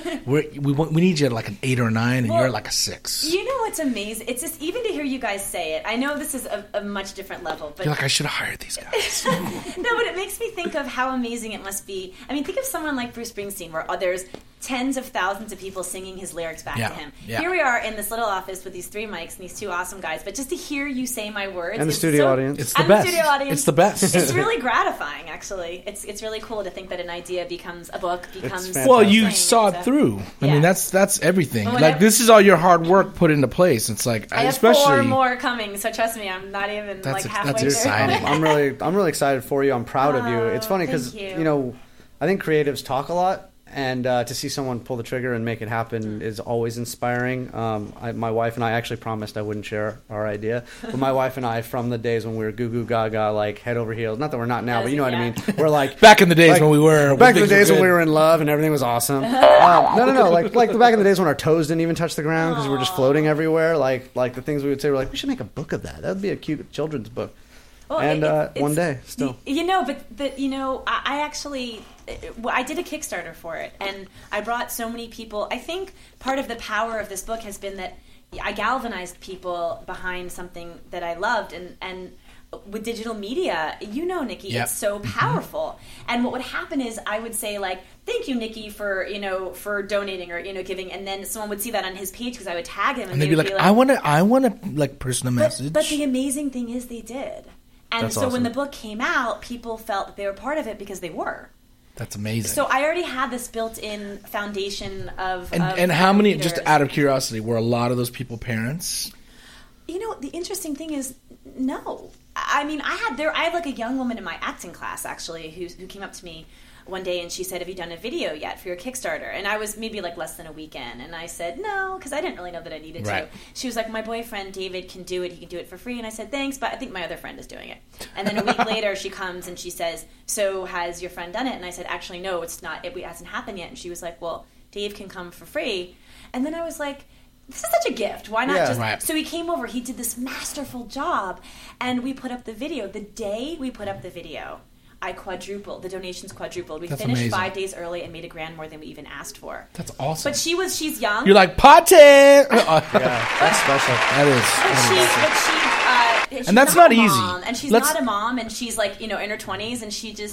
we need you at like an 8 or 9, and Well, you're like a 6. you know what's amazing? It's just even to hear you guys say it. I know this is a much different level, but You're like, I should have hired these guys. no, but it makes me think of how amazing it must be. I mean, think of someone like Bruce Springsteen, where there's tens of thousands of people singing his lyrics back Yeah, to him. yeah. Here we are in this little office with these 3 mics and these 2 awesome guys, but just to hear you say my words, And the it's studio so- audience. It's the and best. The studio audience. It's the best. It's really gratifying, actually. It's really cool to think that an idea becomes a book, becomes. fantastic. Well, you thing. saw It's it a- through. I Yeah. mean, that's everything. Well, Like, whenever- this is all your hard work put into place. It's like, I have especially 4 more coming, so trust me, I'm not even That's like halfway that's there. exciting. I'm really excited for you. I'm proud of you. It's funny because thank you. know, I think creatives talk a lot, and to see someone pull the trigger and make it happen is always inspiring. My wife and I actually promised I wouldn't share our idea, but my wife and I, from the days when we were goo goo gaga, like head over heels. Not that we're not now, but you know what I mean. We're like back in the days like, when we were. back in the things were days when good. we were in love and everything was awesome. No, like back in the days when our toes didn't even touch the ground because we were just floating everywhere. Like the things we would say, we're like, we should make a book of that. That would be a cute children's book. Well, And it's- one day, still. You know, but you know, I actually, I did a Kickstarter for it, and I brought so many people. I think part of the power of this book has been that I galvanized people behind something that I loved, and with digital media, you know, Nikki, Yep. it's so powerful. And what would happen is I would say like, "Thank you, Nikki, for for donating or giving," and then someone would see that on his page because I would tag him, And they'd be like, I want to like person a message. but the amazing thing is they did. And That's so when awesome. the book came out, people felt that they were part of it because they were. That's amazing. So I already had this built-in foundation of and how many? readers. Just out of curiosity, were a lot of those people parents? You know, the interesting thing is, no. I mean, I had like a young woman in my acting class actually who came up to me one day and she said, "Have you done a video yet for your Kickstarter?" And I was maybe like less than a week in, and I said no because I didn't really know that I needed Right. to. She was like, "My boyfriend David can do it. He can do it for free." And I said, "Thanks, but I think my other friend is doing it." And then a week later, she comes and she says, "So has your friend done it?" And I said, "Actually, no, it's not. It hasn't happened yet." And she was like, "Well, Dave can come for free." And then I was like, this is such a gift. Why not Yeah. just... Right. So he came over. He did this masterful job. And we put up the video. The day we put up the video, I quadrupled. The donations quadrupled. We That's finished amazing. 5 days early and made a grand more than we even asked for. That's awesome. But she's young. You're like potty. Yeah, that's special. That is. She's And that's not not a easy. mom, and she's Let's- not a mom, and she's like in her 20s, and she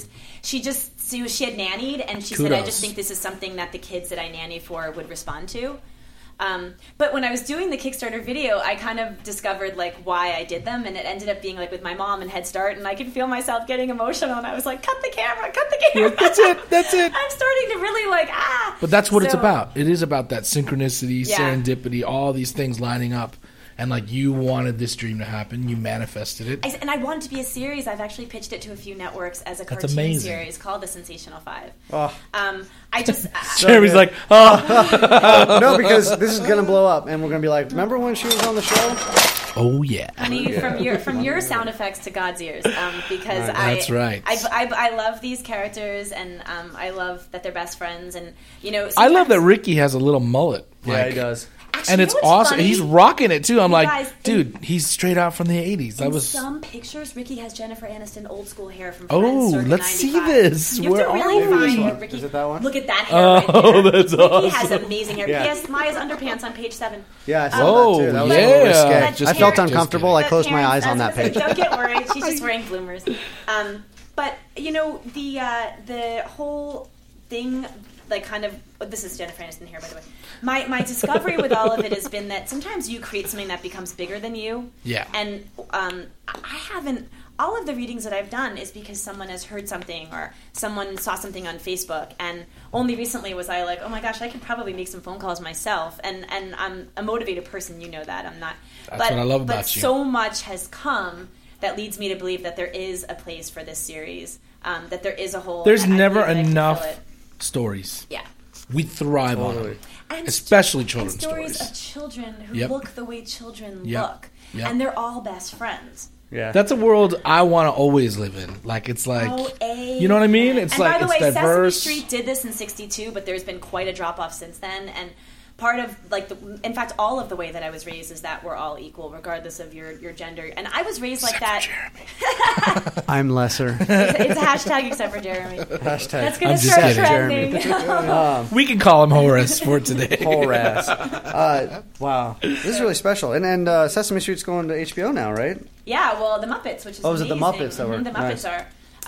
had nannied, and she said, "I Kudos. just think this is something that the kids that I nanny for would respond to." But when I was doing the Kickstarter video, I kind of discovered like why I did them, and it ended up being like with my mom and Head Start, and I could feel myself getting emotional, and I was like, "Cut the camera! Cut the camera!" That's it. That's it. I'm starting to really like But that's what it's So- about. It is about that synchronicity, Yeah. serendipity, all these things lining up. And like you wanted this dream to happen, you manifested it. And I want it to be a series. I've actually pitched it to a few networks as a That's cartoon amazing. series called The Sensational Five. Oh. I just Jeremy's like, oh, No, because this is gonna blow up, and we're gonna be like, remember when she was on the show? oh yeah. honey, from your sound effects to God's ears, because That's right. I love these characters, and I love that they're best friends, and I love that sometimes- Ricky has a little mullet. Yeah, like- he does. Actually, And you it's know what's awesome. funny? He's rocking it too. I'm You like, guys, dude, he's straight out from the 80s. That In was some pictures, Ricky has Jennifer Aniston old school hair from Oh, Friends circa let's see 95. this. You have Where to are really we? find Maybe what Ricky. is it that one? Look at that hair. right Oh, there. that's Ricky has awesome. amazing hair. Yeah. P.S. Maya's underpants on page 7. Yeah, I saw Oh, that too. That was yeah. a little risque. Just I felt kidding. uncomfortable. I But closed my parents- eyes on I that was gonna page. say, Don't get worried. She's just wearing bloomers. But you know the whole thing, like kind of. This is Jennifer Aniston here, by the way. My discovery with all of it has been that sometimes you create something that becomes bigger than you. Yeah. And I haven't. All of the readings that I've done is because someone has heard something or someone saw something on Facebook, and only recently was I like, oh my gosh, I could probably make some phone calls myself, and I'm a motivated person, you know that. I'm not. That's what I love about but you. so much has come that leads me to believe that there is a place for this series, that there is a hole. There's and I never believe that I can enough fill it. stories. Yeah. We thrive on Totally. them. And Especially and children's stories stories. of children who Yep. look the way children Yep. look, Yep. and they're all best friends. Yeah. That's a world I want to always live in. Like, it's like, you know what I mean? It's and like, by the it's way, diverse. Sesame Street did this in '62, but there's been quite a drop off since then. And part of in fact, all of the way that I was raised is that we're all equal, regardless of your gender. And I was raised like that. I'm lesser. It's a hashtag except for Jeremy. Hashtag. That's going I'm to just start kidding. trending. We can call him Horace for today. Horace. Wow. This is really special. And Sesame Street's going to HBO now, right? Yeah, well, the Muppets, which is Oh, was it the amazing. Muppets that were- The Muppets nice. are.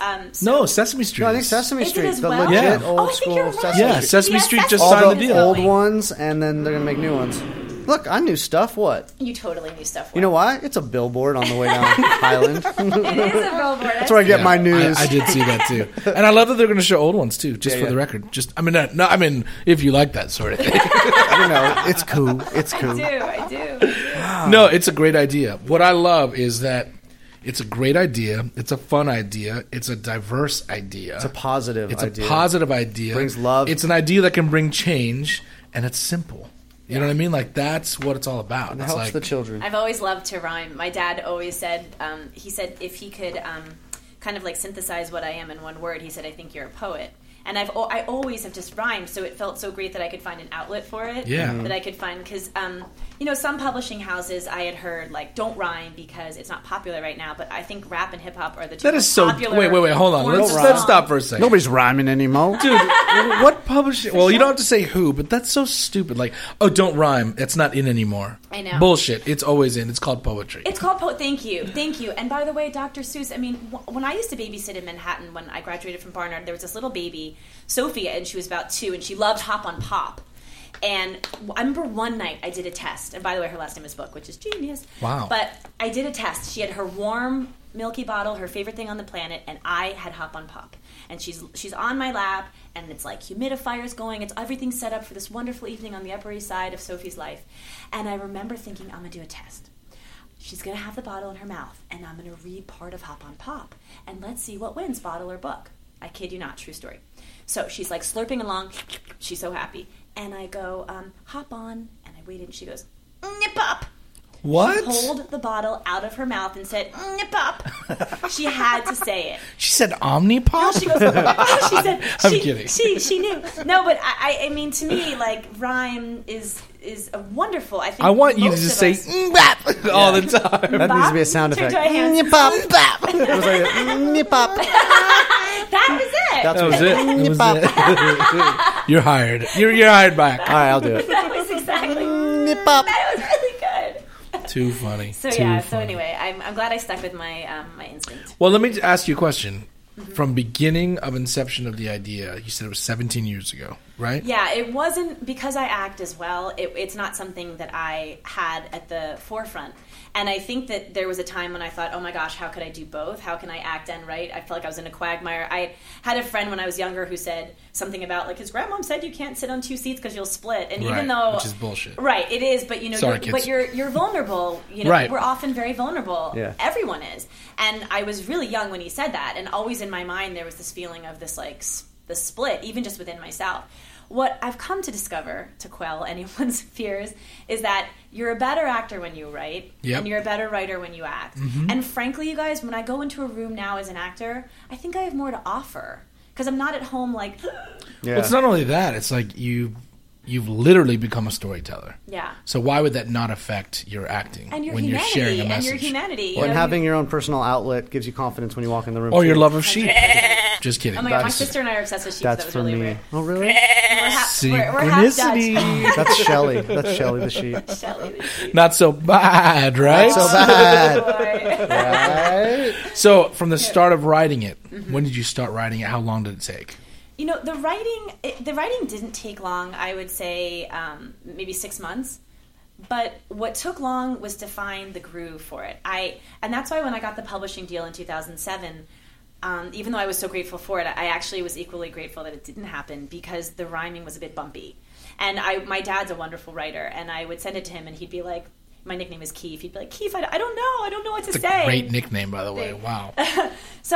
No, Sesame Street. No, I think Sesame Is it Street, as the well? legit Yeah. old I think school you're right. Sesame Yeah, Street. Sesame Street just All signed the the deal. old ones, and then they're going to make new ones. Look, I knew stuff. What? You totally knew stuff. You know why? It's a billboard on the way down Highland. It is a billboard. That's where I get my news. I did see that too, and I love that they're going to show old ones too. Just Yeah, for yeah. the record, just I mean, if you like that sort of thing. You know, it's cool. It's cool. I do. No, it's a great idea. What I love is that it's a great idea. It's a fun idea. It's a diverse idea. It's a positive It's idea. a positive idea. Brings love. It's an idea that can bring change, and it's simple. You know what I mean? Like, that's what it's all about. It It's helps like, the children. I've always loved to rhyme. My dad always said, he said if he could kind of like synthesize what I am in one word, he said, I think you're a poet. And I always have just rhymed, so it felt so great that I could find an outlet for it. Yeah. Mhm. That I could find, because, some publishing houses I had heard, like, don't rhyme because it's not popular right now, but I think rap and hip-hop are the two that is most so. popular Wait, hold on. forms of Let's song. stop for a second. Nobody's rhyming anymore. Dude, what publishing? Well, you don't have to say who, but that's so stupid. Like, oh, don't rhyme. That's not in anymore. I know. Bullshit. It's always in. It's called poetry. It's called Thank you. And by the way, Dr. Seuss, I mean, when I used to babysit in Manhattan when I graduated from Barnard, there was this little baby, Sophie, and she was about 2, and she loved Hop on Pop. And I remember one night I did a test, and by the way, her last name is Book, which is genius. Wow. But I did a test. She had her warm milky bottle, her favorite thing on the planet, and I had Hop on Pop. And she's on my lap, and it's like humidifiers going. It's everything set up for this wonderful evening on the Upper East Side of Sophie's life. And I remember thinking, I'm going to do a test. She's going to have the bottle in her mouth, and I'm going to read part of Hop on Pop. And let's see what wins, bottle or book. I kid you not, true story. So she's like slurping along. She's so happy. And I go, hop on. And I waited, and she goes, nip up. What? She pulled the bottle out of her mouth and said, nip up. She had to say it. She said Omnipop? No, she goes, she said, I'm kidding. She knew. No, but I mean, to me, like, rhyme is a wonderful, I think. I want you to most just of say us- "bap" all the time. That needs to be a sound Turn effect. to our hands. Nip up. It was like nip up. That was it. That's That was what it. That was it. You're hired. You're hired back. All right, I'll do it. That was exactly. Nip up. That was really good. Too funny. So Too yeah. So funny. anyway, I'm glad I stuck with my my instinct. Well, let me ask you a question. From beginning of inception of the idea, you said it was 17 years ago, right? Yeah, it wasn't because I act as well. It's not something that I had at the forefront. And I think that there was a time when I thought, oh my gosh, how could I do both? How can I act and write? I felt like I was in a quagmire. I had a friend when I was younger who said something about, like, his grandmom said you can't sit on 2 seats because you'll split. And Right, even though... which is bullshit. Right, it is, but, Sorry, kids. you're vulnerable. You know, Right. we're often very vulnerable. Yeah. Everyone is. And I was really young when he said that. And always in my mind there was this feeling of this, like, the split, even just within myself. What I've come to discover, to quell anyone's fears, is that you're a better actor when you write, Yep. and you're a better writer when you act. And frankly, you guys, when I go into a room now as an actor, I think I have more to offer. Because I'm not at home like, Yeah. Well, it's not only that. It's like you've literally become a storyteller. yeah. So why would that not affect your acting And your when humanity, you're sharing a and message? your humanity. you And know, having your own personal outlet gives you confidence when you walk in the room. Or your too. love of sheep. Just kidding. Oh my god, my That's- sister and I are obsessed with sheep. That's That was for really me. weird. Oh, really? We're half Dutch. Synchronicity. That's Shelly. That's Shelly the sheep. Shelley the sheep. Not so bad, right? So bad. Boy. Right? So from the start of writing it, when did you start writing it? How long did it take? You know, the writing didn't take long. I would say maybe 6 months. But what took long was to find the groove for it. And that's why when I got the publishing deal in 2007, even though I was so grateful for it, I actually was equally grateful that it didn't happen because the rhyming was a bit bumpy. And my dad's a wonderful writer, and I would send it to him, and he'd be like, my nickname is Keith. He'd be like, Keith, I don't know what to It's say. a great nickname, by the way. Wow. So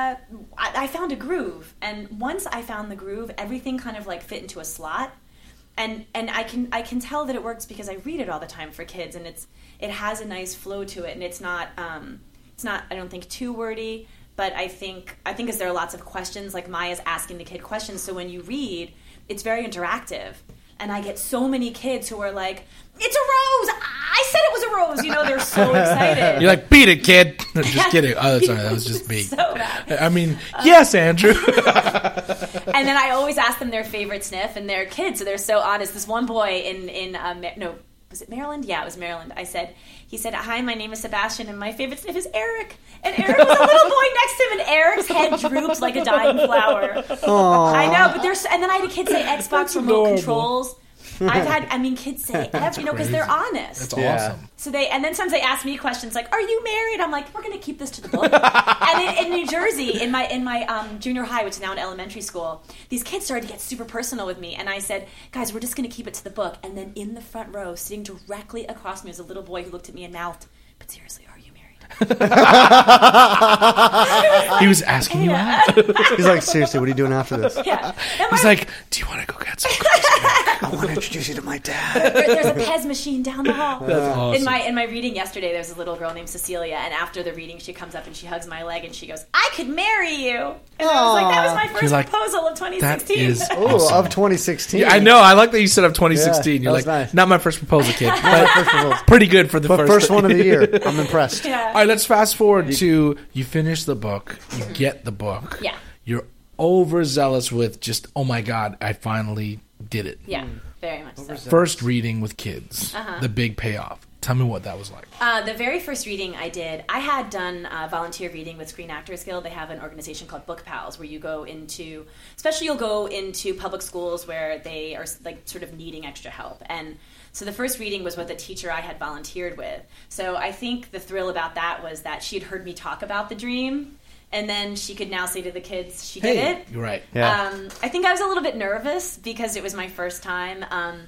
I found a groove, and once I found the groove, everything kind of like fit into a slot. and I can tell that it works because I read it all the time for kids, and it has a nice flow to it, and it's not I don't think too wordy, but I think as there are lots of questions, like Maya's asking the kid questions, so when you read, it's very interactive. And I get so many kids who are like, "It's a rose! I said it was a rose!" You know, they're so excited. You're like, "Beat it, kid!" Just kidding. Oh, sorry, that was just me. So bad. I mean, yes, Andrew. And then I always ask them their favorite sniff, and they're kids, so they're so honest. This one boy was it Maryland? Yeah, it was Maryland. He said, "Hi, my name is Sebastian, and my favorite sniff is Eric." And Eric was a little boy next to him, and Eric's head droops like a dying flower. Aww. I know, but and then I had a kid say Xbox remote adorable. controls. Kids say, because they're honest. That's awesome. So and then sometimes they ask me questions like, "Are you married?" I'm like, "We're going to keep this to the book." And in New Jersey, in my junior high, which is now an elementary school, these kids started to get super personal with me, and I said, "Guys, we're just going to keep it to the book." And then in the front row, sitting directly across me, was a little boy who looked at me and mouthed, "But seriously, are you married?" He was asking you out. He's like, "Seriously, what are you doing after this?" Yeah. He's like, "Do you want to go get some?" "I want to introduce you to my dad." There's a Pez machine down the hall. That's awesome. In my reading yesterday, there was a little girl named Cecilia, and after the reading, she comes up and she hugs my leg and she goes, "I could marry you." And I was like, "That was my You're first like, proposal of 2016." That is Oh, awesome. of 2016. Yeah, I know. I like that you said of 2016. Yeah, You're that like, was nice. not my first proposal, kid. My But first proposal. pretty good for the But first first one of the year. I'm impressed. Yeah. All right, let's fast forward to you finish the book, you get the book. Yeah. You're overzealous with just, oh my God, I finally did it. Yeah, very much so. First reading with kids, the big payoff. Tell me what that was like. The very first reading I did, I had done volunteer reading with Screen Actors Guild. They have an organization called Book Pals where you go into, especially you'll go into public schools where they are like sort of needing extra help. And so the first reading was with a teacher I had volunteered with. So I think the thrill about that was that she had heard me talk about the dream, and then she could now say to the kids, she did it. You're right. Yeah. I think I was a little bit nervous because it was my first time.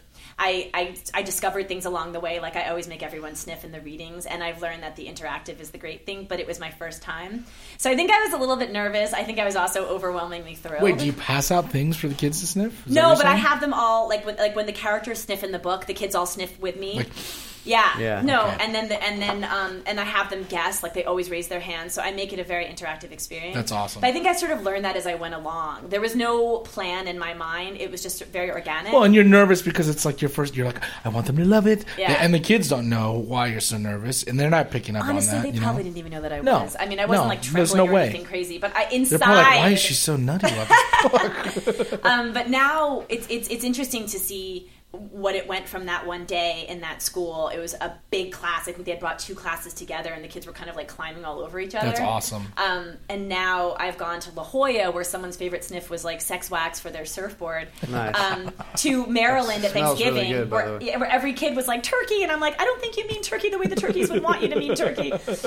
I discovered things along the way, like I always make everyone sniff in the readings, and I've learned that the interactive is the great thing, but it was my first time. So I think I was a little bit nervous. I think I was also overwhelmingly thrilled. Wait, do you pass out things for the kids to sniff? Is that No, what but you're I saying? have them all, like when the characters sniff in the book, the kids all sniff with me. Like- Yeah. No, Okay. and I have them guess, like they always raise their hands, so I make it a very interactive experience. That's awesome. But I think I sort of learned that as I went along. There was no plan in my mind. It was just very organic. Well, and you're nervous because it's like you're like, I want them to love it. Yeah. And the kids don't know why you're so nervous, and they're not picking up Honestly, on that. they probably didn't even know that I No. was. I mean, I wasn't No, like there's trembling no or way. anything crazy, but They're inside. probably like, why is she so nutty about this book? But now it's interesting to see what it went from that one day in that school. It was a big class. I think they had brought 2 classes together, and the kids were kind of like climbing all over each other. That's awesome. And now I've gone to La Jolla, where someone's favorite sniff was like sex wax for their surfboard. Nice. To Maryland at smells really Thanksgiving, good, by the way. where every kid was like turkey, and I'm like, I don't think you mean turkey the way the turkeys would want you to mean turkey.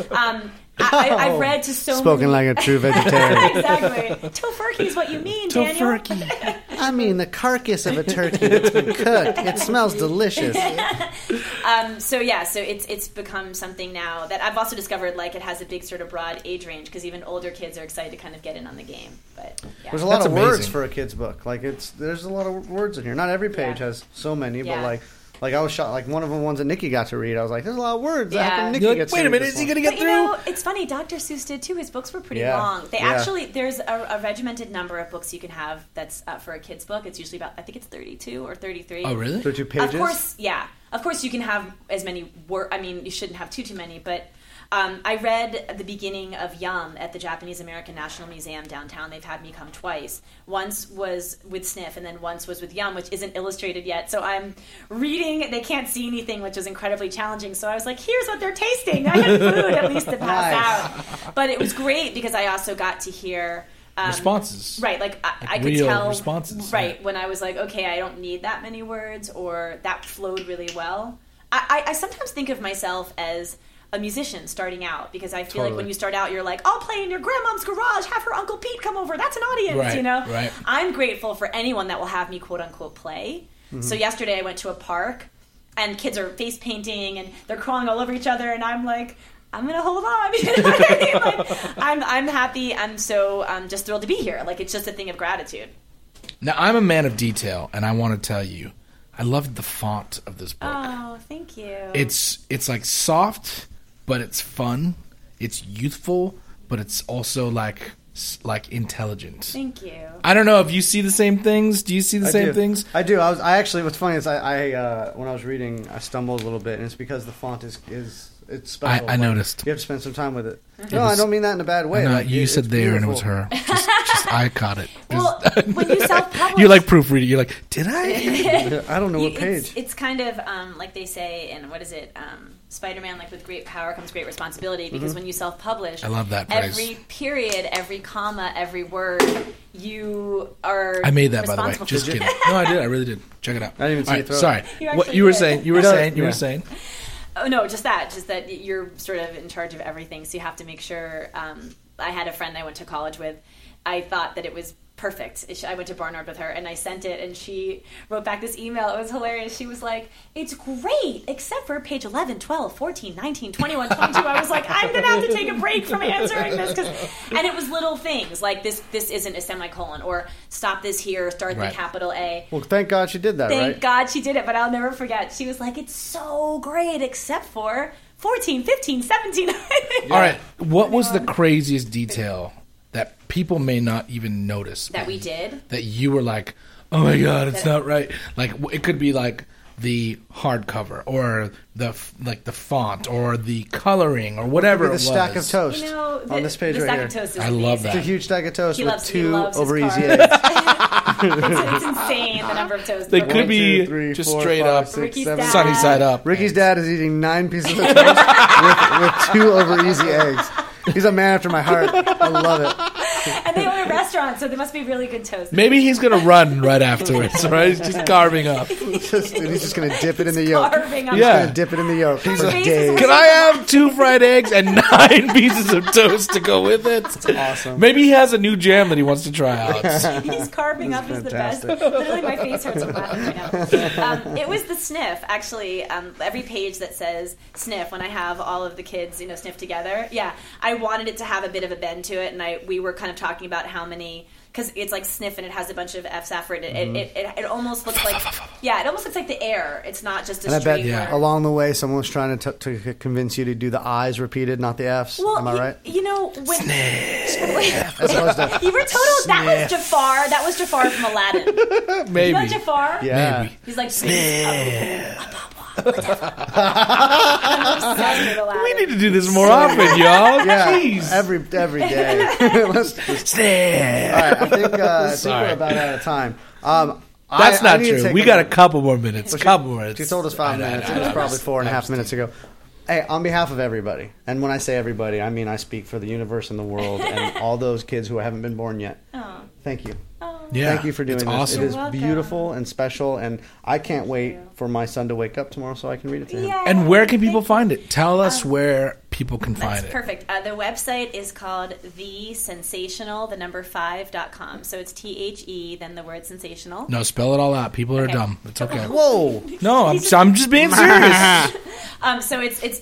I've read to so Spoken many. like a true vegetarian. Exactly. Tofurkey is what you mean, Daniel. Tofurkey. I mean, the carcass of a turkey that's been cooked. It smells delicious. So it's become something now that I've also discovered, like it has a big sort of broad age range because even older kids are excited to kind of get in on the game. But yeah. There's a lot That's of words amazing. for a kid's book. Like there's a lot of words in here. Not every page Yeah. has so many, Yeah. but like I was shocked. Like one of the ones that Nikki got to read, I was like, there's a lot of words. How Yeah. come Nikki You're like, gets to wait a read minute, this is he one? going to get But you through? know, it's funny. Dr. Seuss did too. His books were pretty Yeah. long. They Yeah. actually there's a regimented number of books you can have that's for a kid's book. It's usually about I think it's 32 or 33. Oh, really? 32 pages. Of course, yeah. Of course, you can have as many words. I mean, you shouldn't have too many. But I read the beginning of Yum at the Japanese American National Museum downtown. They've had me come twice. Once was with Sniff, and then once was with Yum, which isn't illustrated yet. So I'm reading. They can't see anything, which is incredibly challenging. So I was like, here's what they're tasting. I had food at least to pass out. But it was great because I also got to hear... Responses. Right, like I could real tell. responses, Right, yeah. when I was like, okay, I don't need that many words, or that flowed really well. I sometimes think of myself as a musician starting out because I feel like when you start out, you're like, I'll play in your grandmom's garage, have her Uncle Pete come over. That's an audience, Right, you know? right. I'm grateful for anyone that will have me quote unquote play. So yesterday I went to a park and kids are face painting and they're crawling all over each other, and I'm like, I'm gonna hold on. You know what I mean? Like, I'm happy. I'm so just thrilled to be here. Like it's just a thing of gratitude. Now, I'm a man of detail, and I want to tell you, I loved the font of this book. Oh, thank you. It's like soft, but it's fun. It's youthful, but it's also like intelligent. Thank you. I don't know if you see the same things. Do you see the same things? I do. I actually. What's funny is I when I was reading, I stumbled a little bit, and it's because the font is it's special. I noticed. You have to spend some time with it. No, I don't mean that in a bad way. No, Like, you said it's there and it beautiful. was her. Just I caught it. Well, when you self-publish, You're like proofreading. You're like, did I? I don't know what page. It's kind of like they say in what is it? Spider-Man, like with great power comes great responsibility. Because when you self-publish, I love that phrase. Every period, every comma, every word, you are. I made that, by the way. responsible Just for. kidding. No, I did. I really did. Check it out. I didn't even see All you right, throw it. sorry. You What actually you were did. saying? You were No, saying? You yeah. were saying? Oh no, just that you're sort of in charge of everything. So you have to make sure. I had a friend I went to college with. I thought that it was perfect. I went to Barnard with her, and I sent it, and she wrote back this email. It was hilarious. She was like, "It's great, except for page 11, 12, 14, 19, 21, 22." I was like, "I'm gonna have to take a break from answering this," and it was little things like this isn't a semicolon, or stop this here, start Right. the capital A. Well, thank God she did that, Thank right? God she did it, but I'll never forget. She was like, "It's so great, except for 14, 15, 17. All right. What was the craziest detail that people may not even notice That we did? that you were like, oh my god, it's not right? Like it could be like the hardcover or the font or the coloring or whatever The it was. stack of toast You know, on this page the right stack here. of toast is I love amazing. that. It's a huge stack of toast He with loves- he 2 loves his over easy carbs. eggs. It's insane the number of toast. They But could One, be two, three, just four, straight five, up six, Ricky's seven. dad- sunny side up. Ricky's dad is eating 9 pieces of toast with 2 over easy eggs. He's a man after my heart. I love it. and they own a restaurant, so they must be really good toast. Maybe he's gonna run right afterwards, right? He's just carving up. He's just going to dip it in the yolk. Carving up. Yeah. Going to dip it in the yolk for face is days. like- Can I have 2 fried eggs and 9 pieces of toast to go with it? Awesome. Maybe he has a new jam that he wants to try out. He's carving up is the best. fantastic. Literally, my face hurts from laughing right now. It was the sniff, actually. Every page that says sniff, when I have all of the kids, sniff together. Yeah, I wanted it to have a bit of a bend to it, and we were kind of talking about how many. Because it's like sniff and it has a bunch of F's after it. It almost looks like it almost looks like the air. It's not just a And I straight bet Yeah. word. along the way, someone was trying to convince you to do the I's repeated, not the F's. Well, Am I right? When As opposed to, you were total. That was Jafar. That was Jafar from Aladdin. Maybe. You know Jafar? yeah. Maybe. He's like I'm obsessed with Aladdin. We need to do this more often, y'all. Yeah, Jeez. every day. Let's, all right, I think we're Sorry. about out of time. That's I not need to true. take We a- got a couple more minutes. Well, Couple more minutes. She told us 5 minutes. It was probably 4.5 minutes ago. Hey, on behalf of everybody, and when I say everybody, I mean I speak for the universe and the world and all those kids who haven't been born yet. Oh. Thank you. Yeah, Thank you for doing it's this. awesome. It is You're welcome. beautiful and special, and I can't wait for my son to wake up tomorrow so I can read it to him. Yeah. And where can people find it? Tell us where people can find That's it. perfect. The website is called thesensational5.com. So it's THE, then the word sensational. No, spell it all out. People are Okay. dumb. It's okay. Whoa! No, I'm just being serious. So it's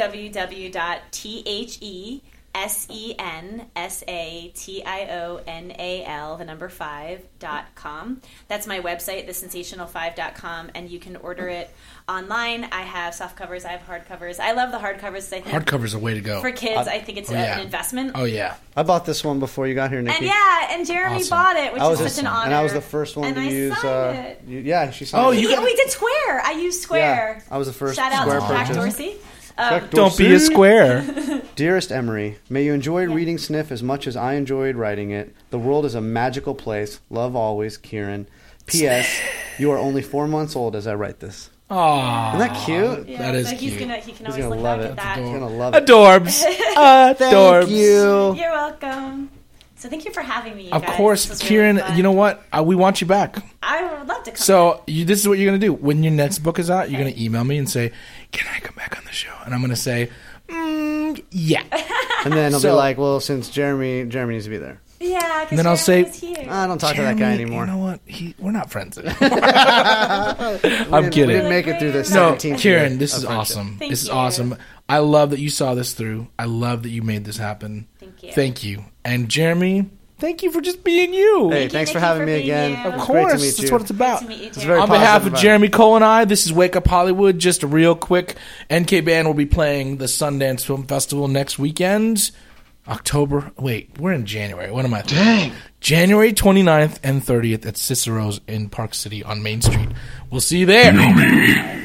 www.THESENSATIONAL, the number 5.com. That's my website, thesensational5.com, and you can order it online. I have soft covers, I have hard covers. I love the hard covers. I think Hardcover's a way to go. for kids, I think it's yeah. an investment. Oh yeah. I bought this one before you got here, Nikki. And Jeremy Awesome. bought it, which I was is such an honor. and I was the first one And to I use. signed it. Yeah, she signed Oh, it. you got- We did Square. I used Square. Yeah, I was the first Shout out Square to Jack purchase. Dorsey. Jack Don't be a Dorsey. square. Dearest Emery, may you enjoy reading Sniff as much as I enjoyed writing it. The world is a magical place. Love always, Kieran. P.S. You are only 4 months old as I write this. Aww. Isn't that cute? Yeah, That is so cute. He can He's always gonna look love back it. at that. He's gonna love it. Adorbs. Adorbs. Thank you. You're welcome. So thank you for having me, you Of guys. course, This was Kieran. really fun. You know what? We want you back. I would love to come. So this is what you're gonna do. When your next book is out, you're gonna email me and say, "Can I come back on the show?" And I'm gonna say, "Yeah." And then I'll be So- like, well, since Jeremy needs to be there. yeah, because And then I'll say- I don't talk to that guy Jeremy, anymore. You know what? We're not friends anymore. We I'm didn't kidding. make it through this No, 17th Kieran, year this of is friendship. awesome. Thank This is you. awesome. I love that you saw this through. I love that you made this happen. Thank you. Thank you. And Jeremy, Thank you for just being you. Hey, Thank you, thanks for Nikki, having for me being again. you. Of It's great to course, meet that's you. what it's about. Nice to meet you, It's too. very On behalf positive of vibe. Jeremy Cole and I, this is Wake Up Hollywood. Just a real quick, NK Band will be playing the Sundance Film Festival next weekend. We're in January. What am I thinking? Dang. January 29th and 30th at Cicero's in Park City on Main Street. We'll see you there.